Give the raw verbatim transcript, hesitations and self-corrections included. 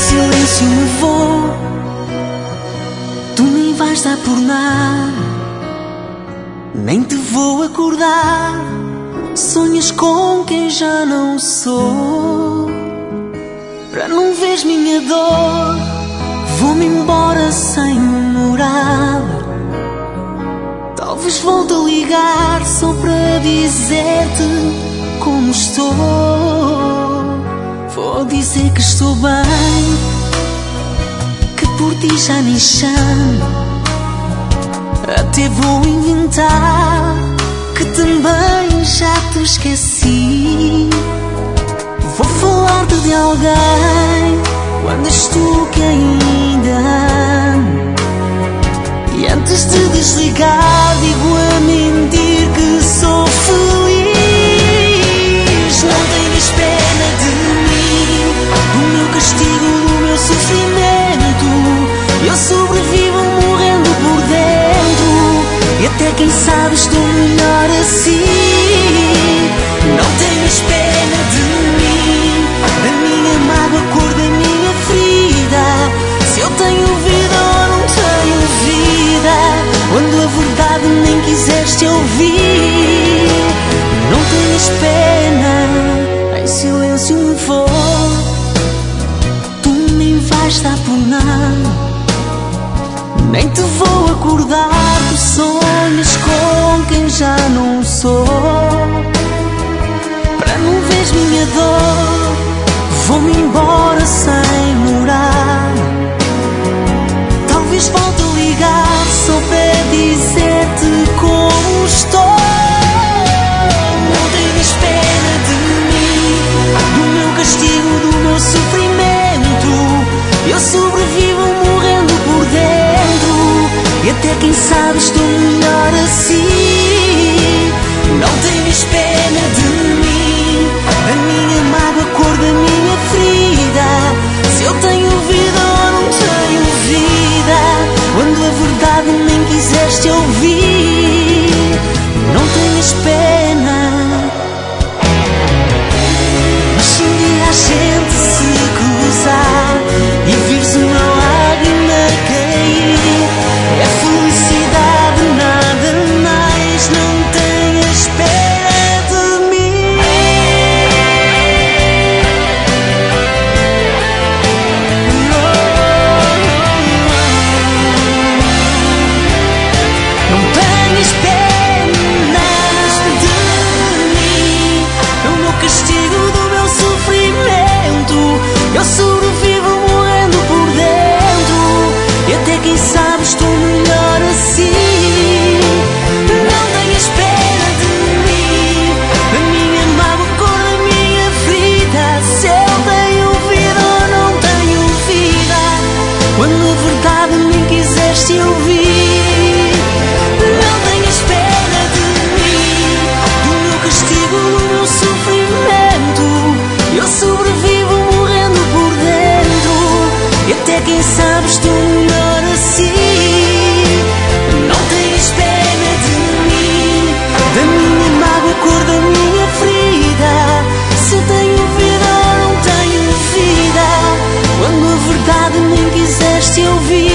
silêncio me vou, tu nem vais dar por nada, nem te vou acordar. Sonhas com quem já não sou. Para não veres minha dor, vou-me embora sem morada. Talvez volte a ligar só para dizer-te como estou. Vou dizer que estou bem, que por ti já nem chamo. Até vou inventar que também já te esqueci. Vou falar-te de alguém quando és tu que ainda amo. E antes de desligar digo a mentir que sou feliz. Não tenhas pena de mim, do meu castigo, do meu sofrimento. Eu sobrevivo morrendo por dentro, e até quem sabe estou melhor assim. Não tenhas pena de mim, da minha mágoa, a cor da minha ferida. Se eu tenho vida ou não tenho vida, quando a verdade nem quiseste ouvir. Não tenhas pena, em silêncio me vou, tu nem vais dar por nada, nem te vou acordar. Tu sonhas com quem já não sou. Para não veres minha dor, vou-me embora sem morar. Talvez volte a ligar só para dizer-te como estou. Não tenhas pena de mim, do meu castigo, do meu sofrimento. Eu sobrevivo morrendo por dentro, e até quem sabe estou melhor assim. Não tenhas pena de mim, a minha mágoa, a cor da minha ferida. Se eu tenho vida ou não tenho vida, quando a verdade nem quiseste ouvir. Não tenhas pena, mas se um dia a gente se cruzar e vires uma lágrima cair, é felicidade, nada mais. Não tenhas pena de mim. Não tenhas pena de mim, do meu castigo, do meu sofrimento. Eu sobrevivo morrendo por dentro, e até quem sabe estou melhor assim. Não tenhas pena de mim, da minha mágoa, a cor da minha ferida. Se eu tenho vida ou não tenho vida, quando a verdade nem quiseste ouvir. Não tenhas pena de mim, do meu castigo, do meu sofrimento. Eu sobrevivo morrendo por dentro, e até quem sabe estou melhor assim. Não tens pena de mim, da minha mágoa, a cor da minha ferida. Se eu tenho vida ou não tenho vida, quando a verdade nem quiseste ouvir.